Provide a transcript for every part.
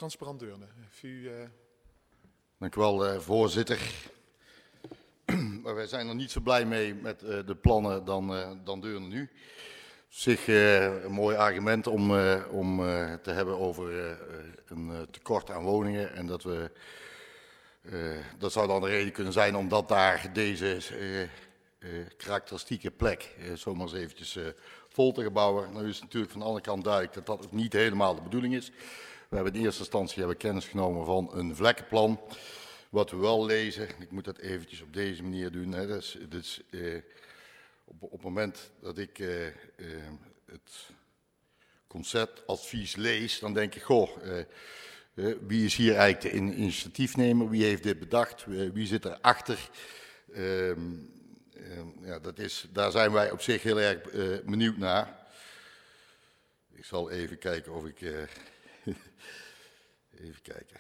Transparant Deurne. Dank u wel, voorzitter. Maar wij zijn er niet zo blij mee met de plannen dan Deurne nu. Op zich een mooi argument om te hebben over een tekort aan woningen. En dat zou dan de reden kunnen zijn omdat daar deze karakteristieke plek zomaar eens eventjes vol te gebouwen. Nu is het natuurlijk van de andere kant duidelijk dat dat ook niet helemaal de bedoeling is. We hebben in eerste instantie kennis genomen van een vlekkenplan. Wat we wel lezen, ik moet dat eventjes op deze manier doen. Hè, dus, op het moment dat ik het conceptadvies lees, dan denk ik, goh, wie is hier eigenlijk de initiatiefnemer? Wie heeft dit bedacht? Wie zit erachter? Ja, daar zijn wij op zich heel erg benieuwd naar. Ik zal even kijken of ik... even kijken.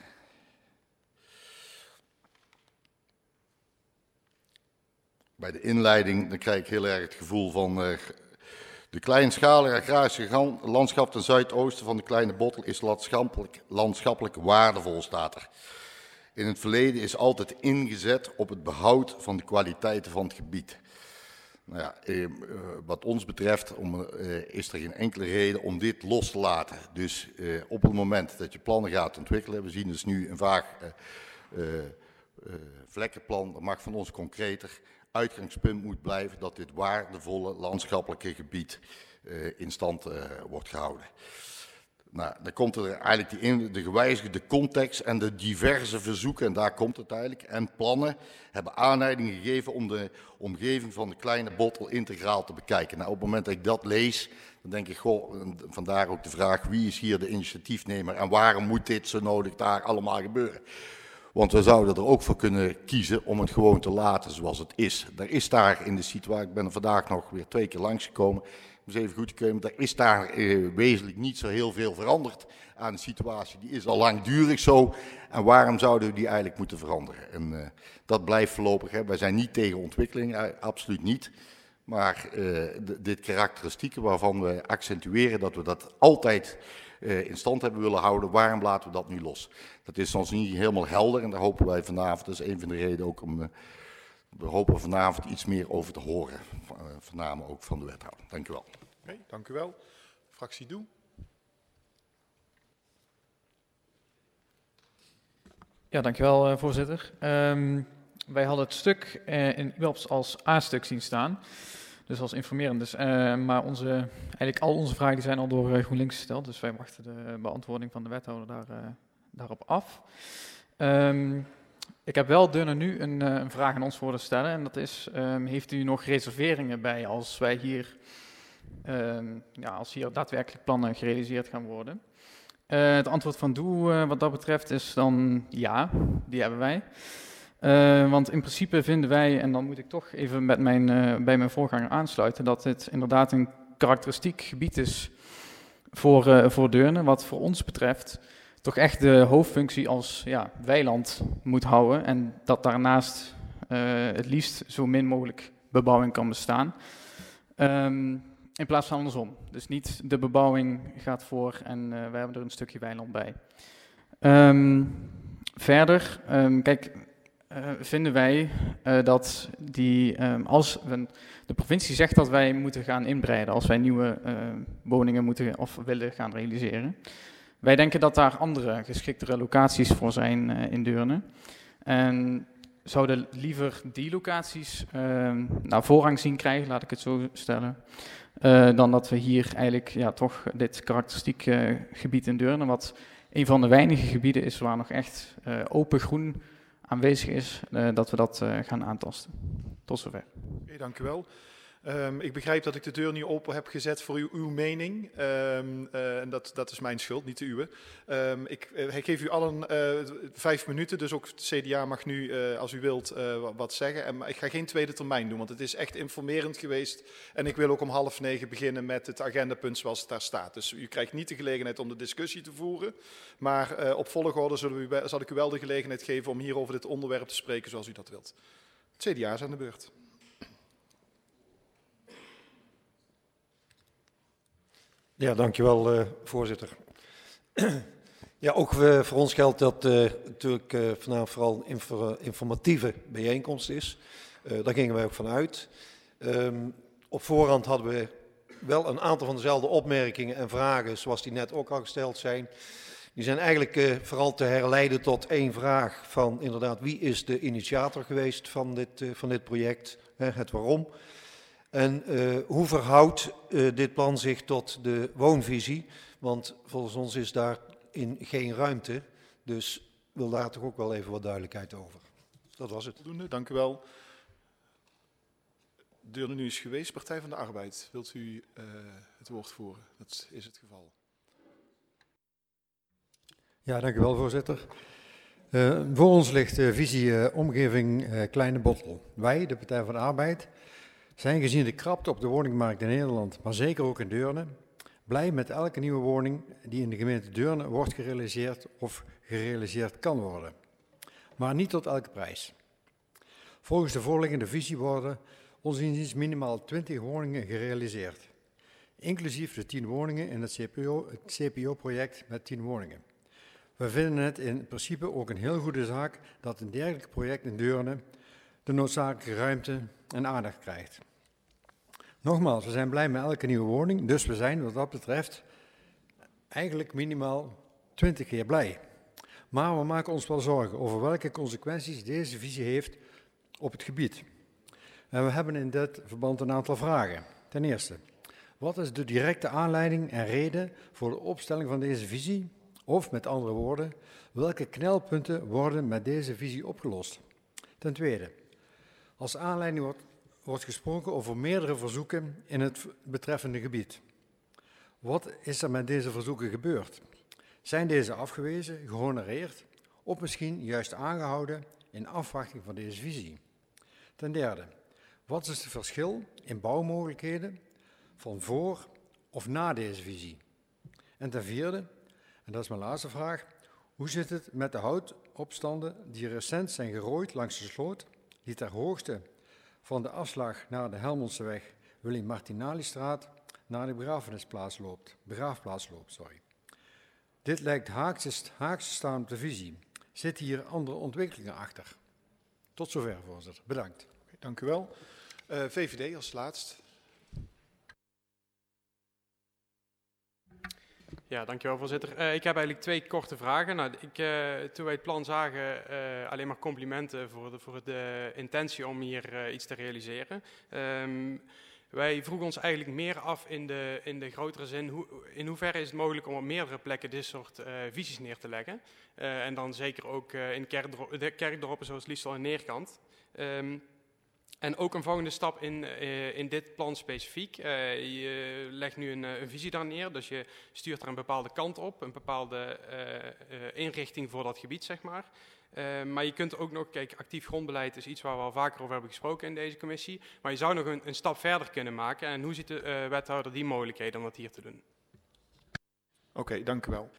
Bij de inleiding dan krijg ik heel erg het gevoel van... de kleinschalige agrarische landschap ten zuidoosten van de Kleine Bottel is landschappelijk waardevol, staat er. In het verleden is altijd ingezet op het behoud van de kwaliteiten van het gebied. Nou ja, wat ons betreft is er geen enkele reden om dit los te laten. Dus op het moment dat je plannen gaat ontwikkelen, we zien dus nu een vaag vlekkenplan, dat mag van ons concreter. Uitgangspunt moet blijven dat dit waardevolle landschappelijke gebied in stand wordt gehouden. Nou, dan komt er eigenlijk de gewijzigde context en de diverse verzoeken, en daar komt het eigenlijk, en plannen hebben aanleiding gegeven om de omgeving van de Kleine Bottel integraal te bekijken. Nou, op het moment dat ik dat lees, dan denk ik, goh, vandaar ook de vraag, wie is hier de initiatiefnemer en waarom moet dit zo nodig daar allemaal gebeuren? Want we zouden er ook voor kunnen kiezen om het gewoon te laten zoals het is. Er is daar in de situatie, ik ben er vandaag nog weer 2 keer langsgekomen, om eens even goed te komen, er is daar wezenlijk niet zo heel veel veranderd aan de situatie. Die is al langdurig zo en waarom zouden we die eigenlijk moeten veranderen? En dat blijft voorlopig, hè. Wij zijn niet tegen ontwikkeling, absoluut niet. Maar dit karakteristieken waarvan we accentueren dat we dat altijd in stand hebben willen houden, waarom laten we dat nu los? Dat is ons niet helemaal helder en daar hopen wij vanavond, dat is een van de redenen ook om, we hopen vanavond iets meer over te horen, voornamelijk ook van de wethouder. Dank u wel. Okay, dank u wel. Fractie Doe. Ja, dank u wel, voorzitter. Wij hadden het stuk in IWAPS als A-stuk zien staan. Dus als informerend. Dus, maar eigenlijk al onze vragen die zijn al door GroenLinks gesteld. Dus wij wachten de beantwoording van de wethouder daarop af. Ik heb wel Deurne nu een vraag aan ons voor te stellen. En dat is, heeft u nog reserveringen bij als wij hier, als hier daadwerkelijk plannen gerealiseerd gaan worden? Het antwoord van Doe wat dat betreft is dan ja, die hebben wij. Want in principe vinden wij, en dan moet ik toch even bij mijn voorganger aansluiten, dat dit inderdaad een karakteristiek gebied is voor Deurne, wat voor ons betreft toch echt de hoofdfunctie als weiland moet houden en dat daarnaast het liefst zo min mogelijk bebouwing kan bestaan. In plaats van andersom. Dus niet de bebouwing gaat voor en wij hebben er een stukje weiland bij. Verder, vinden wij dat als de provincie zegt dat wij moeten gaan inbreiden, als wij nieuwe woningen moeten of willen gaan realiseren. Wij denken dat daar andere geschiktere locaties voor zijn in Deurne. En zouden liever die locaties voorrang zien krijgen, laat ik het zo stellen, dan dat we hier eigenlijk toch dit karakteristiek gebied in Deurne, wat een van de weinige gebieden is waar nog echt open groen aanwezig is, dat we dat gaan aantasten. Tot zover. Okay, dank u wel. Ik begrijp dat ik de deur nu open heb gezet voor uw mening. En dat is mijn schuld, niet de uwe. Ik geef u allen 5 minuten, dus ook het CDA mag nu, als u wilt, wat zeggen. Maar ik ga geen tweede termijn doen, want het is echt informerend geweest. En ik wil ook om 8:30 beginnen met het agendapunt zoals het daar staat. Dus u krijgt niet de gelegenheid om de discussie te voeren. Maar op volgorde zal ik u wel de gelegenheid geven om hier over dit onderwerp te spreken zoals u dat wilt. Het CDA is aan de beurt. Ja, dankjewel, voorzitter. Ja, ook voor ons geldt dat natuurlijk vanavond vooral een informatieve bijeenkomst is. Daar gingen wij ook van uit. Op voorhand hadden we wel een aantal van dezelfde opmerkingen en vragen, zoals die net ook al gesteld zijn. Die zijn eigenlijk vooral te herleiden tot één vraag van inderdaad wie is de initiator geweest van dit project, het waarom. En hoe verhoudt dit plan zich tot de woonvisie, want volgens ons is daarin geen ruimte, dus wil daar toch ook wel even wat duidelijkheid over. Dat was het. Voldoende, dank u wel. De deur nu is geweest, Partij van de Arbeid. Wilt u het woord voeren? Dat is het geval. Ja, dank u wel, voorzitter. Voor ons ligt de visie omgeving Kleine Bottel. Wij, de Partij van de Arbeid, zijn gezien de krapte op de woningmarkt in Nederland, maar zeker ook in Deurne, blij met elke nieuwe woning die in de gemeente Deurne wordt gerealiseerd of gerealiseerd kan worden. Maar niet tot elke prijs. Volgens de voorliggende visie worden ons inziens minimaal 20 woningen gerealiseerd. Inclusief de 10 woningen in het CPO-project met 10 woningen. We vinden het in principe ook een heel goede zaak dat een dergelijk project in Deurne de noodzakelijke ruimte en aandacht krijgt. Nogmaals, we zijn blij met elke nieuwe woning, dus we zijn wat dat betreft eigenlijk minimaal 20 keer blij. Maar we maken ons wel zorgen over welke consequenties deze visie heeft op het gebied. En we hebben in dit verband een aantal vragen. Ten eerste, wat is de directe aanleiding en reden voor de opstelling van deze visie? Of met andere woorden, welke knelpunten worden met deze visie opgelost? Ten tweede, als aanleiding wordt gesproken over meerdere verzoeken in het betreffende gebied. Wat is er met deze verzoeken gebeurd? Zijn deze afgewezen, gehonoreerd of misschien juist aangehouden in afwachting van deze visie? Ten derde, wat is het verschil in bouwmogelijkheden van voor of na deze visie? En ten vierde, en dat is mijn laatste vraag, hoe zit het met de houtopstanden die recent zijn gerooid langs de sloot, die ter hoogte van de afslag naar de Helmondseweg, Willy Martinalistraat, naar de begraafplaats loopt. Dit lijkt haaks te staan op de visie. Zitten hier andere ontwikkelingen achter? Tot zover, voorzitter. Bedankt. Dank u wel. VVD als laatst. Ja, dankjewel voorzitter. Ik heb eigenlijk 2 korte vragen. Nou, toen wij het plan zagen, alleen maar complimenten voor de intentie om hier iets te realiseren. Wij vroegen ons eigenlijk meer af in de grotere zin, in hoeverre is het mogelijk om op meerdere plekken dit soort visies neer te leggen. En dan zeker ook in de kerkdorpen zoals Liesel en Neerkant. En ook een volgende stap in dit plan specifiek. Je legt nu een visie daar neer, dus je stuurt er een bepaalde kant op, een bepaalde inrichting voor dat gebied, zeg maar. Maar je kunt ook nog, kijk, actief grondbeleid is iets waar we al vaker over hebben gesproken in deze commissie. Maar je zou nog een stap verder kunnen maken. En hoe ziet de wethouder die mogelijkheden om dat hier te doen? Oké, dank u wel.